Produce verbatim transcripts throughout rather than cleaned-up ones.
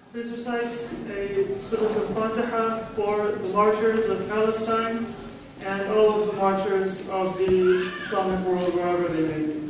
Please recite a Surah Al-Fatiha for the martyrs of Palestine and all of the martyrs of the Islamic world, wherever they may be.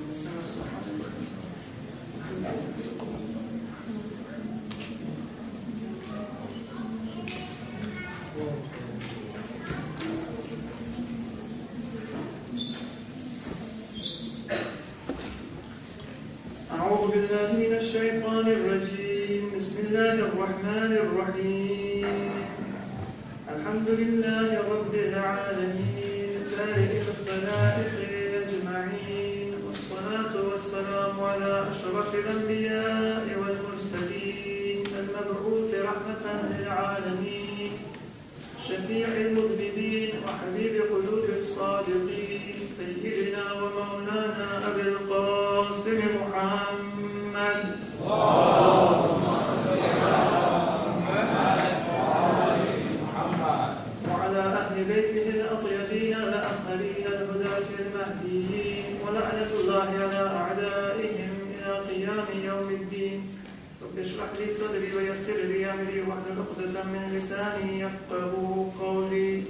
أعوذ بالله من الشيطان الرجيم بسم الله الرحمن الرحيم الحمد لله رب العالمين بارئ الخلائق أجمعين والصلاة والسلام على أشرف الأنبياء والمرسلين المبعوث رحمة للعالمين شفيع المذنبين وحبيب قلوب الصادقين سيدنا ومولانا أبي القاسم محمد اللهم صل على محمد وعلى محمد وعلى أهل بيته الأطيبين الأطهرين الهداة المهديين ولعنة الله على أعدائهم إلى قيام يوم الدين رب اشرح لي صدري ويسر لي أمري واحلل عقدة من لساني يفقهوا قولي.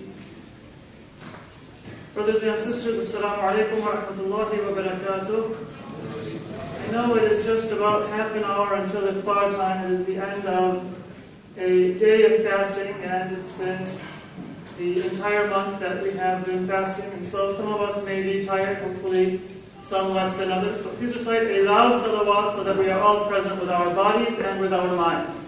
Brothers and sisters, Assalamu alaikum wa rahmatullahi wa barakatuh. I know it is just about half an hour until iftar time. It is the end of a day of fasting, and it's been the entire month that we have been fasting. And so some of us may be tired, hopefully some less than others. But please recite a loud salawat so that we are all present with our bodies and with our minds.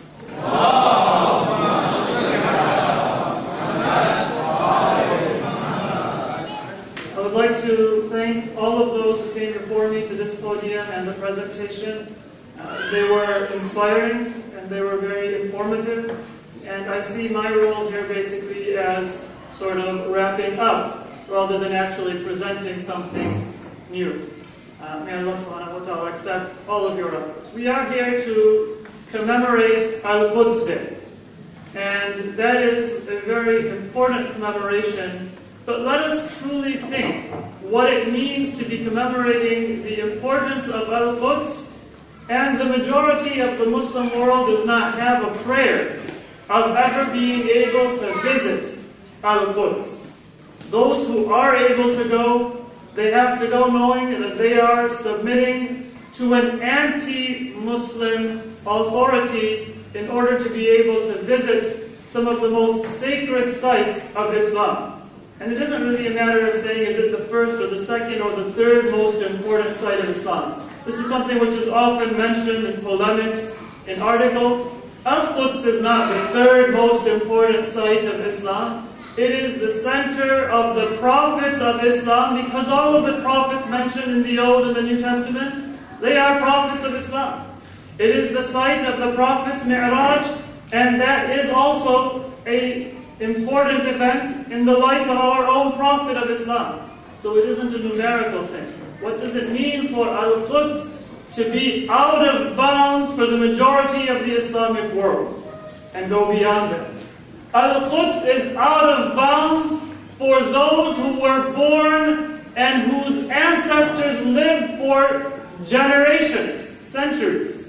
I would like to thank all of those who came before me to this podium and the presentation. Uh, they were inspiring and they were very informative. And I see my role here basically as sort of wrapping up rather than actually presenting something new. Uh, may Allah subhanahu wa ta'ala accept all of your efforts. We are here to commemorate Al-Quds Day. And that is a very important commemoration. But let us truly think what it means to be commemorating the importance of Al-Quds. And the majority of the Muslim world does not have a prayer of ever being able to visit Al-Quds. Those who are able to go, they have to go knowing that they are submitting to an anti-Muslim authority in order to be able to visit some of the most sacred sites of Islam. And it isn't really a matter of saying is it the first or the second or the third most important site of Islam. This is something which is often mentioned in polemics, in articles. Al-Quds is not the third most important site of Islam. It is the center of the prophets of Islam, because all of the prophets mentioned in the Old and the New Testament, they are prophets of Islam. It is the site of the prophet's Mi'raj, and that is also a important event in the life of our own prophet of Islam. So it isn't a numerical thing. What does it mean for Al-Quds to be out of bounds for the majority of the Islamic world and go beyond that? Al-Quds is out of bounds for those who were born and whose ancestors lived for generations, centuries,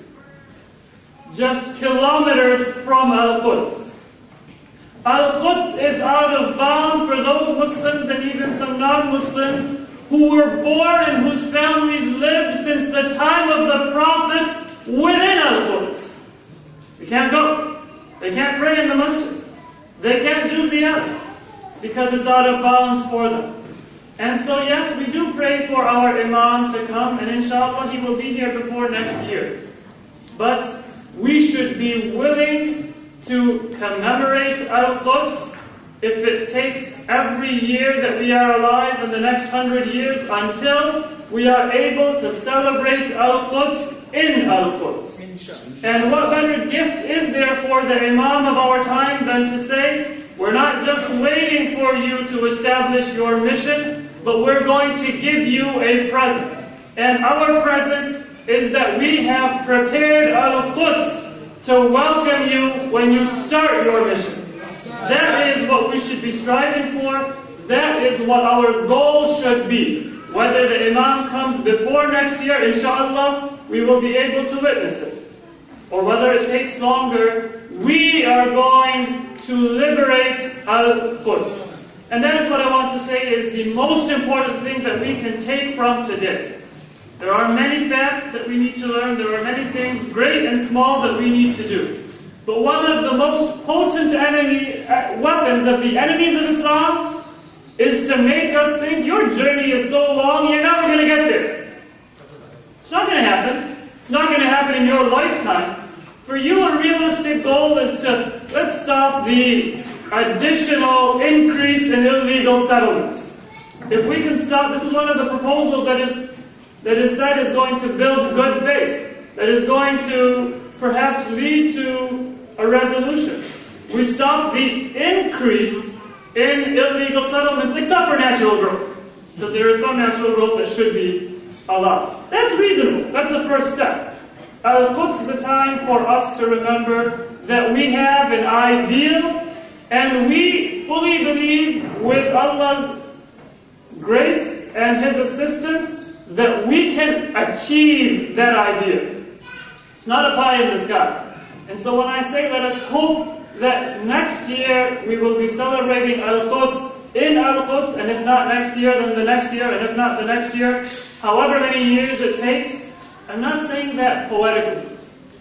just kilometers from Al-Quds. Al-Quds is out of bounds for those Muslims and even some non-Muslims who were born and whose families lived since the time of the Prophet within Al-Quds. They can't go. They can't pray in the masjid. They can't do ziyarah because it's out of bounds for them. And so yes, we do pray for our Imam to come, and inshallah he will be here before next year. But we should be willing to commemorate Al-Quds if it takes every year that we are alive in the next hundred years until we are able to celebrate Al-Quds in Al-Quds. And what better gift is there for the Imam of our time than to say, we're not just waiting for you to establish your mission, but we're going to give you a present. And our present is that we have prepared Al-Quds to welcome you when you start your mission. That is what we should be striving for. That is what our goal should be. Whether the Imam comes before next year, inshallah, we will be able to witness it. Or whether it takes longer, we are going to liberate Al-Quds. And that is what I want to say is the most important thing that we can take from today. There are many facts that we need to learn. There are many things, great and small, that we need to do. But one of the most potent enemy uh, weapons of the enemies of Islam is to make us think your journey is so long, you're never going to get there. It's not going to happen. It's not going to happen in your lifetime. For you, a realistic goal is to, let's stop the additional increase in illegal settlements. If we can stop, this is one of the proposals that is, that is said is going to build good faith, that is going to perhaps lead to a resolution. We stop the increase in illegal settlements, except for natural growth, because there is some natural growth that should be allowed. That's reasonable. That's the first step. Al-Quds is a time for us to remember that we have an ideal, and we fully believe, with Allah's grace and His assistance, that we can achieve that ideal. It's not a pie in the sky. And so when I say let us hope that next year we will be celebrating Al-Quds in Al-Quds, and if not next year, then the next year, and if not the next year, however many years it takes, I'm not saying that poetically.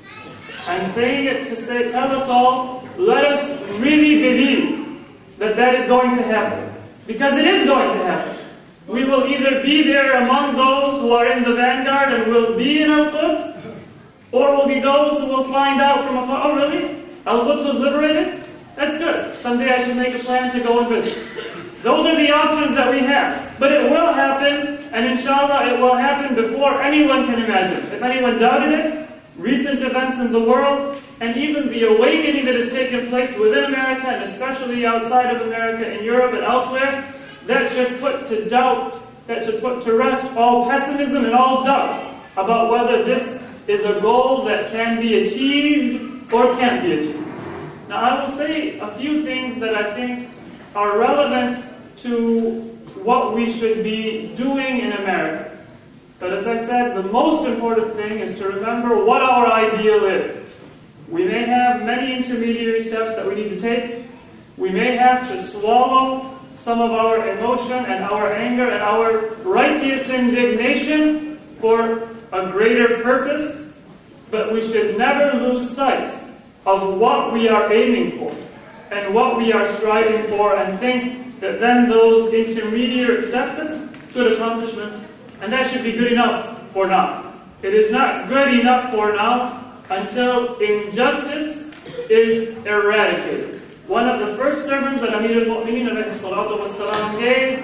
I'm saying it to say, tell us all, let us really believe that that is going to happen. Because it is going to happen. We will either be there among those who are in the vanguard and will be in Al-Quds, or will be those who will find out from afar, oh really? Al-Quds was liberated? That's good. Someday I should make a plan to go and visit. Those are the options that we have. But it will happen, and inshallah it will happen before anyone can imagine. If anyone doubted it, recent events in the world, and even the awakening that has taken place within America, and especially outside of America, in Europe and elsewhere, that should put to doubt, that should put to rest all pessimism and all doubt about whether this is a goal that can be achieved or can't be achieved. Now I will say a few things that I think are relevant to what we should be doing in America. But as I said, the most important thing is to remember what our ideal is. We may have many intermediary steps that we need to take. We may have to swallow some of our emotion and our anger and our righteous indignation for a greater purpose, but we should never lose sight of what we are aiming for and what we are striving for, and think that then those intermediate steps, that's good accomplishment, and that should be good enough for now. It is not good enough for now until injustice is eradicated. One of the first sermons that Amir al-Mu'mineen alayhi salatu wassalam gave,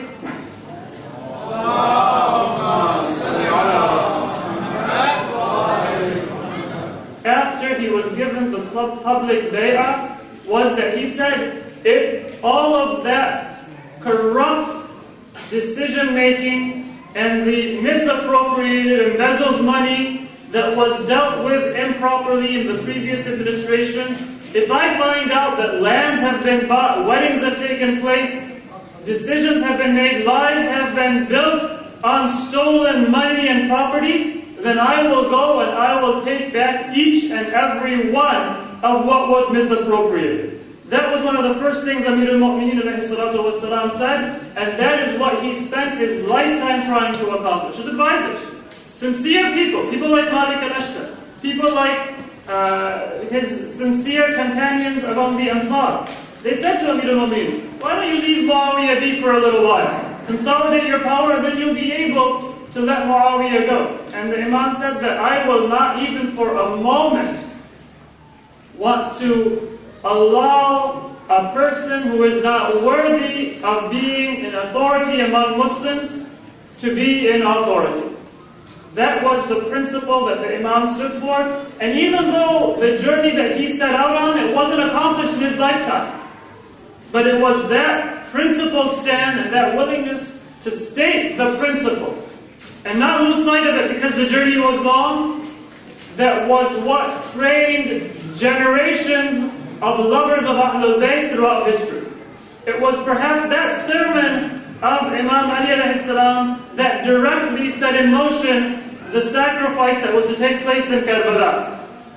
after he was given the public bay'ah, was that he said, if all of that corrupt decision-making and the misappropriated, embezzled money that was dealt with improperly in the previous administrations, if I find out that lands have been bought, weddings have taken place, decisions have been made, lives have been built on stolen money and property, then I will go and I will take back each and every one of what was misappropriated. That was one of the first things Amir al-Mu'mineen alayhi salatu wassalam said, and that is what he spent his lifetime trying to accomplish. His advisors, sincere people, people like Malik al-Ashtar, people like uh, his sincere companions among the Ansar. They said to Amir al-Mu'mineen, why don't you leave Muawiyah be for a little while? Consolidate your power, and then you'll be able to let Muawiyah go. And the Imam said that I will not even for a moment want to allow a person who is not worthy of being in authority among Muslims to be in authority. That was the principle that the Imam stood for. And even though the journey that he set out on, it wasn't accomplished in his lifetime, but it was that principled stand and that willingness to state the principle and not lose sight of it because the journey was long, that was what trained generations of lovers of Ahlul Bayt throughout history. It was perhaps that sermon of Imam Ali alayhi salam that directly set in motion the sacrifice that was to take place in Karbala.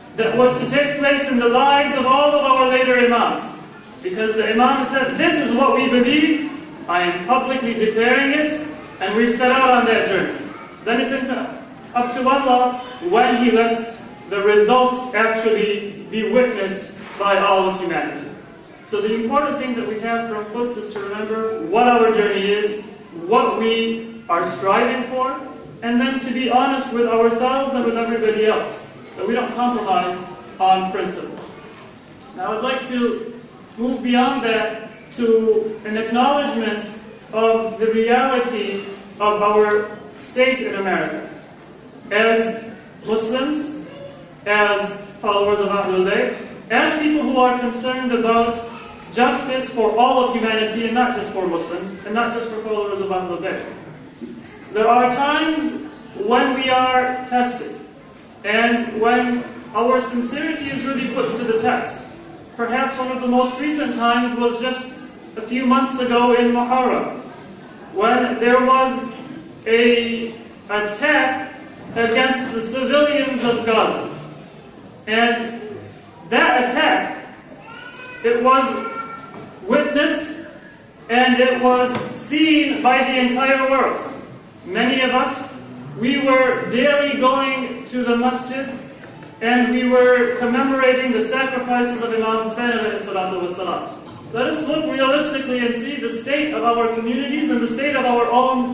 that was to take place in the lives of all of our later imams. Because the imam said, this is what we believe, I am publicly declaring it, and we've set out on that journey. Then it's into, up to Allah when He lets the results actually be witnessed by all of humanity. So the important thing that we have from Quds is to remember what our journey is, what we are striving for, and then to be honest with ourselves and with everybody else, that we don't compromise on principle. Now I'd like to move beyond that to an acknowledgement of the reality of our state in America. As Muslims, as followers of Ahlul Bayt, as people who are concerned about justice for all of humanity and not just for Muslims, and not just for followers of Ahlul Bayt. There are times when we are tested, and when our sincerity is really put to the test. Perhaps one of the most recent times was just a few months ago in Muharram, when there was a attack against the civilians of Gaza. And that attack, it was witnessed and it was seen by the entire world. Many of us, we were daily going to the masjids and we were commemorating the sacrifices of Imam Hussein alayhi salatu wasalam. Let us look realistically and see the state of our communities and the state of our own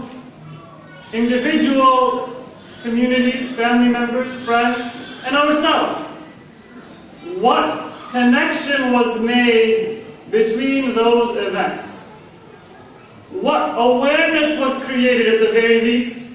individual communities, family members, friends, and ourselves. What connection was made between those events? What awareness was created at the very least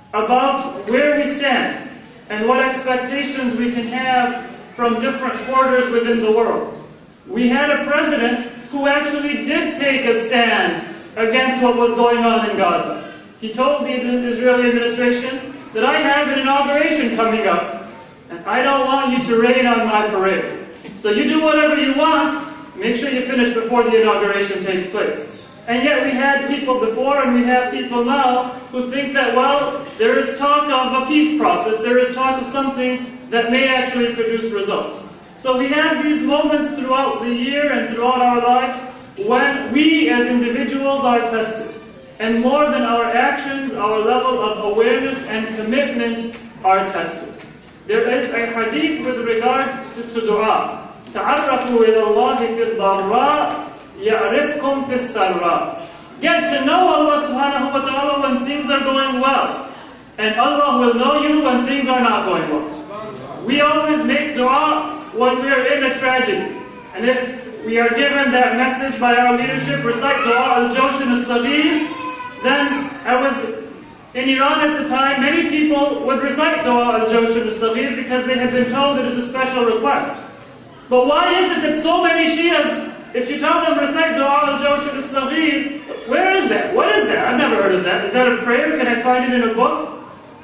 about where we stand and what expectations we can have from different quarters within the world? We had a president who actually did take a stand against what was going on in Gaza. He told the Israeli administration that I have an inauguration coming up and I don't want you to rain on my parade. So you do whatever you want, make sure you finish before the inauguration takes place. And yet we had people before and we have people now who think that, well, there is talk of a peace process, there is talk of something that may actually produce results. So we have these moments throughout the year and throughout our lives when we as individuals are tested. And more than our actions, our level of awareness and commitment are tested. There is a hadith with regards to, to dua. تَعَرَّفُوا إِلَى اللَّهِ فِي الضَّرَّاءِ يَعْرِفْكُمْ فِي السَّرَّاءِ. Get to know Allah subhanahu wa ta'ala when things are going well. And Allah will know you when things are not going well. We always make dua when we are in a tragedy. And if we are given that message by our leadership, recite dua al-Jawshan al-Saghir, then I was in Iran at the time, many people would recite dua al-Jawshan al-Saghir because they had been told it is a special request. But why is it that so many Shias, if you tell them recite dua al-Jawshan al-Saghir, where is that? What is that? I've never heard of that. Is that a prayer? Can I find it in a book?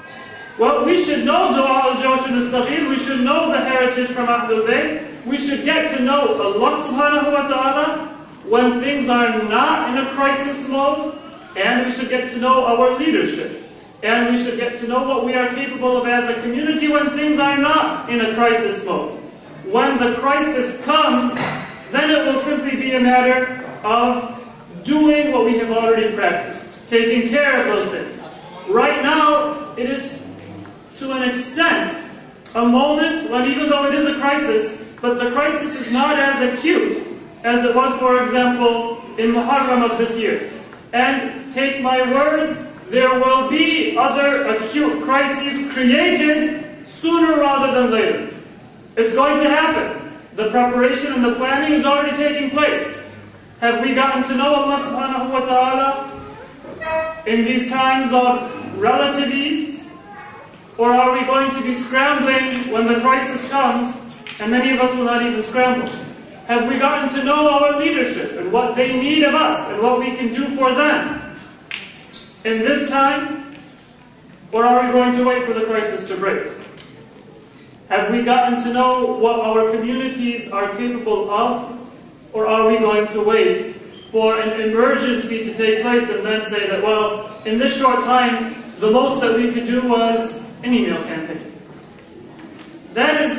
Well, we should know dua al-Jawshan al-Saghir. We should know the heritage from Ahlul Bayt. We should get to know Allah subhanahu wa ta'ala when things are not in a crisis mode. And we should get to know our leadership. And we should get to know what we are capable of as a community when things are not in a crisis mode. When the crisis comes, then it will simply be a matter of doing what we have already practiced, taking care of those things. Right now, it is to an extent a moment when, even though it is a crisis, but the crisis is not as acute as it was, for example, in Muharram of this year. And take my words, there will be other acute crises created sooner rather than later. It's going to happen. The preparation and the planning is already taking place. Have we gotten to know Allah subhanahu wa ta'ala in these times of relative ease? Or are we going to be scrambling when the crisis comes, and many of us will not even scramble? Have we gotten to know our leadership and what they need of us and what we can do for them in this time? Or are we going to wait for the crisis to break? Have we gotten to know what our communities are capable of? Or are we going to wait for an emergency to take place and then say that, well, in this short time, the most that we could do was an email campaign? That is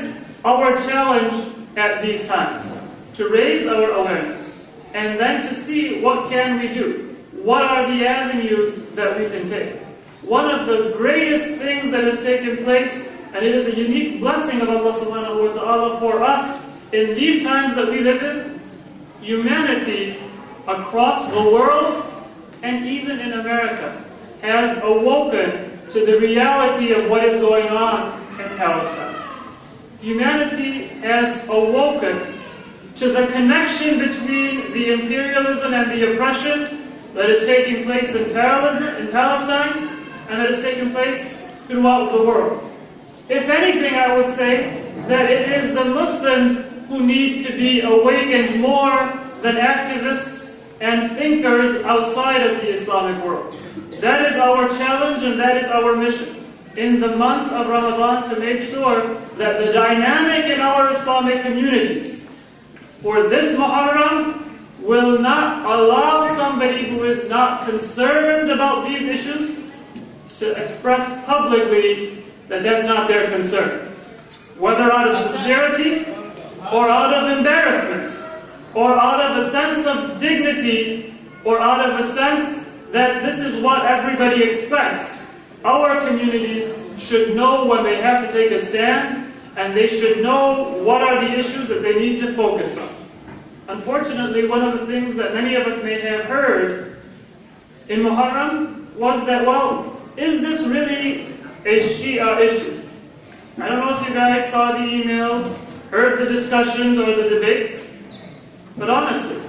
our challenge at these times, to raise our awareness, and then to see what can we do. What are the avenues that we can take? One of the greatest things that has taken place, and it is a unique blessing of Allah subhanahu wa ta'ala for us in these times that we live in, humanity across the world and even in America has awoken to the reality of what is going on in Palestine. Humanity has awoken to the connection between the imperialism and the oppression that is taking place in Palestine and that is taking place throughout the world. If anything, I would say that it is the Muslims who need to be awakened more than activists and thinkers outside of the Islamic world. That is our challenge and that is our mission in the month of Ramadan, to make sure that the dynamic in our Islamic communities for this Muharram will not allow somebody who is not concerned about these issues to express publicly that that's not their concern. Whether out of sincerity, or out of embarrassment, or out of a sense of dignity, or out of a sense that this is what everybody expects. Our communities should know when they have to take a stand, and they should know what are the issues that they need to focus on. Unfortunately, one of the things that many of us may have heard in Muharram was that, well, is this really a Shia issue? I don't know if you guys saw the emails, heard the discussions or the debates, but honestly,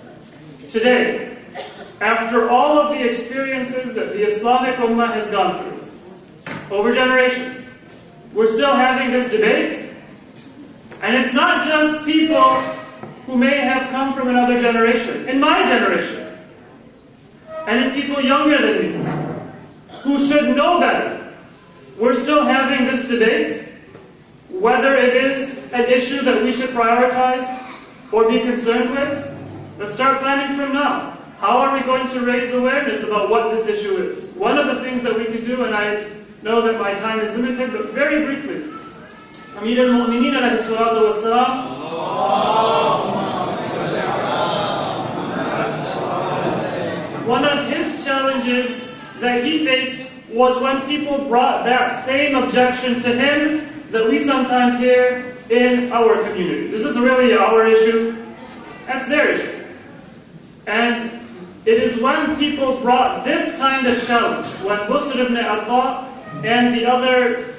today, after all of the experiences that the Islamic Ummah has gone through, over generations, we're still having this debate, and it's not just people who may have come from another generation, in my generation, and in people younger than me, who should know better. We're still having this debate, whether it is an issue that we should prioritize or be concerned with. Let's start planning from now. How are we going to raise awareness about what this issue is? One of the things that we could do, and I know that my time is limited, but very briefly, Amir al-Mu'mineen alayhi salatu wassalam, one of his challenges that he faced was when people brought that same objection to him that we sometimes hear in our community. This is really our issue. That's their issue. And it is when people brought this kind of challenge, when Busr ibn Atta and the other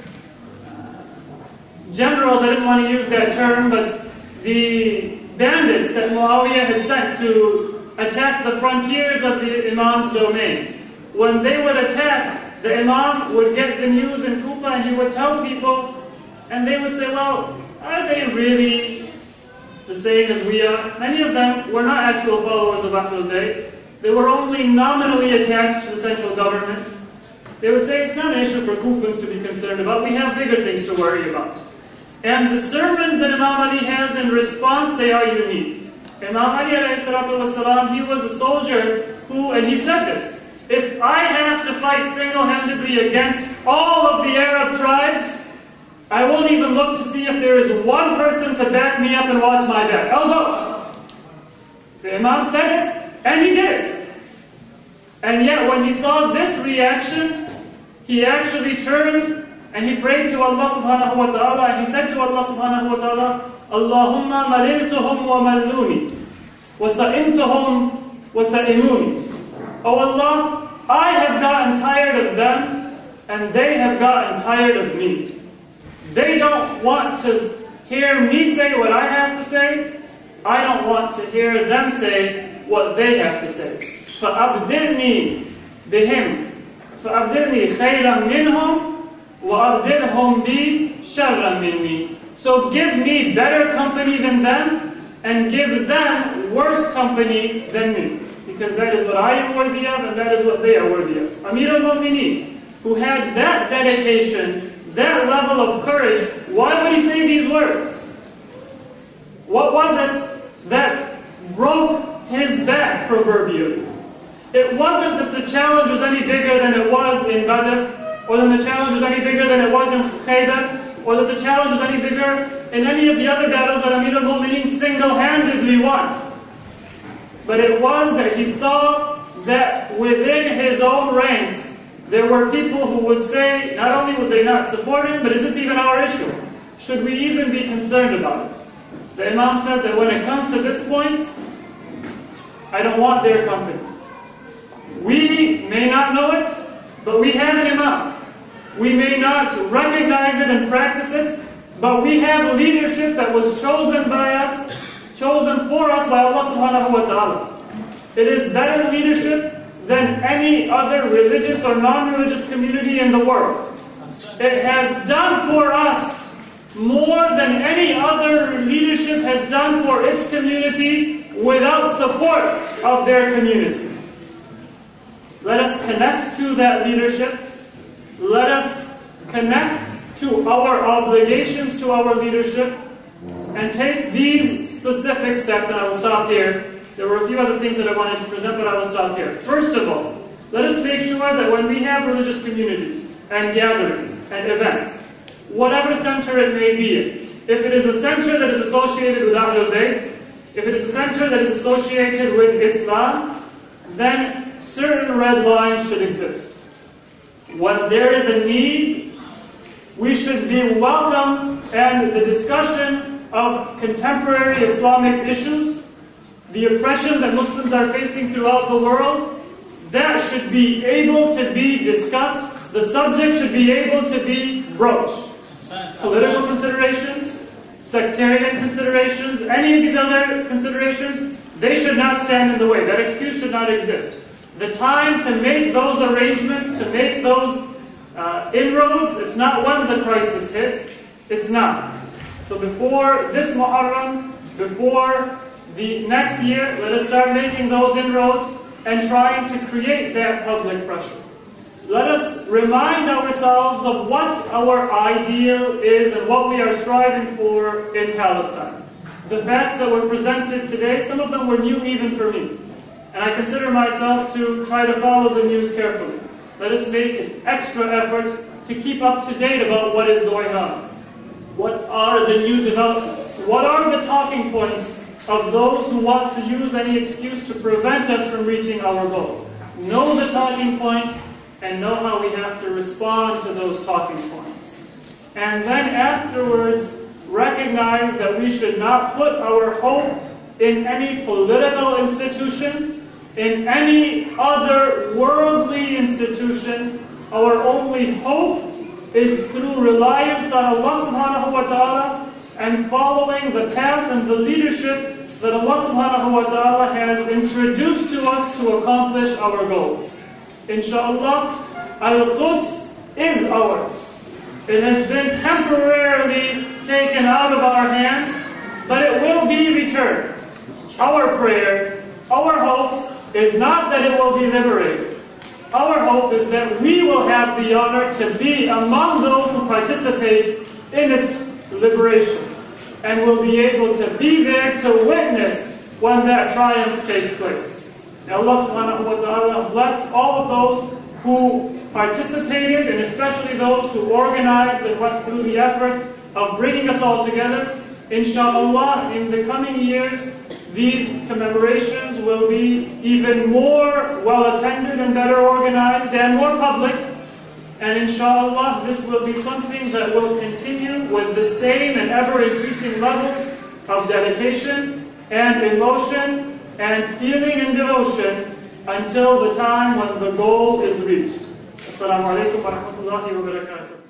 generals, I didn't want to use that term, but the bandits that Muawiyah had sent to attack the frontiers of the Imam's domains, when they would attack, the Imam would get the news in Kufa and he would tell people, and they would say, well, are they really the same as we are? Many of them were not actual followers of Ahlul Bayt. They were only nominally attached to the central government. They would say, it's not an issue for Kufans to be concerned about. We have bigger things to worry about. And the sermons that Imam Ali has in response, they are unique. Imam Ali alayhi salatu wasalam, he was a soldier who, and he said this, if I have to fight single-handedly against all of the Arab tribes, I won't even look to see if there is one person to back me up and watch my back. I'll go. The Imam said it, and he did it. And yet when he saw this reaction, he actually turned and he prayed to Allah subhanahu wa ta'ala, and he said to Allah subhanahu wa ta'ala, Allahumma maliltuhum wa malluni, wa sa'imtuhum wa sa'imuni. Oh Allah, I have gotten tired of them, and they have gotten tired of me. They don't want to hear me say what I have to say. I don't want to hear them say what they have to say. فَأَبْدِلْنِي بِهِمْ فَأَبْدِلْنِي خَيْرًا مِّنْهُمْ وَأَبْدِلْهُمْ بِي شَرًّا مِّنِّي. So give me better company than them, and give them worse company than me. Because that is what I am worthy of, and that is what they are worthy of. Amir al-Mu'mineen, who had that dedication, that level of courage, why would he say these words? What was it that broke his back, proverbially? It wasn't that the challenge was any bigger than it was in Badr, or that the challenge was any bigger than it was in Khaybar, or that the challenge was any bigger in any of the other battles that Amir al-Mu'mineen single-handedly won. But it was that he saw that within his own ranks, there were people who would say, not only would they not support him, but is this even our issue? Should we even be concerned about it? The Imam said that when it comes to this point, I don't want their company. We may not know it, but we have an Imam. We may not recognize it and practice it, but we have leadership that was chosen by us, chosen for us by Allah subhanahu wa ta'ala. It is better leadership than any other religious or non-religious community in the world. It has done for us more than any other leadership has done for its community without support of their community. Let us connect to that leadership. Let us connect to our obligations to our leadership and take these specific steps, and I will stop here. There were a few other things that I wanted to present, but I will stop here. First of all, let us make sure that when we have religious communities and gatherings and events, whatever center it may be in, if it is a center that is associated with Ahlul Bayt, if it is a center that is associated with Islam, then certain red lines should exist. When there is a need, we should be welcome, and the discussion of contemporary Islamic issues, the oppression that Muslims are facing throughout the world, that should be able to be discussed. The subject should be able to be broached. Political considerations, sectarian considerations, any of these other considerations, they should not stand in the way. That excuse should not exist. The time to make those arrangements, to make those uh, inroads, it's not when the crisis hits, it's now. So before this Muharram, before the next year, let us start making those inroads and trying to create that public pressure. Let us remind ourselves of what our ideal is and what we are striving for in Palestine. The facts that were presented today, some of them were new even for me. And I consider myself to try to follow the news carefully. Let us make an extra effort to keep up to date about what is going on. What are the new developments? What are the talking points of those who want to use any excuse to prevent us from reaching our goal? Know the talking points and know how we have to respond to those talking points. And then afterwards, recognize that we should not put our hope in any political institution, in any other worldly institution. Our only hope is through reliance on Allah subhanahu wa ta'ala and following the path and the leadership that Allah subhanahu wa ta'ala has introduced to us to accomplish our goals. Inshallah, Al-Quds is ours. It has been temporarily taken out of our hands, but it will be returned. Our prayer, our hope is not that it will be liberated. Our hope is that we will have the honor to be among those who participate in its liberation, and will be able to be there to witness when that triumph takes place. May Allah subhanahu wa ta'ala bless all of those who participated, and especially those who organized and went through the effort of bringing us all together. Inshallah, in the coming years, these commemorations will be even more well-attended and better organized and more public. And inshallah, this will be something that will continue with the same and ever-increasing levels of dedication and emotion and feeling and devotion until the time when the goal is reached. Assalamu alaikum wa rahmatullahi wa barakatuh.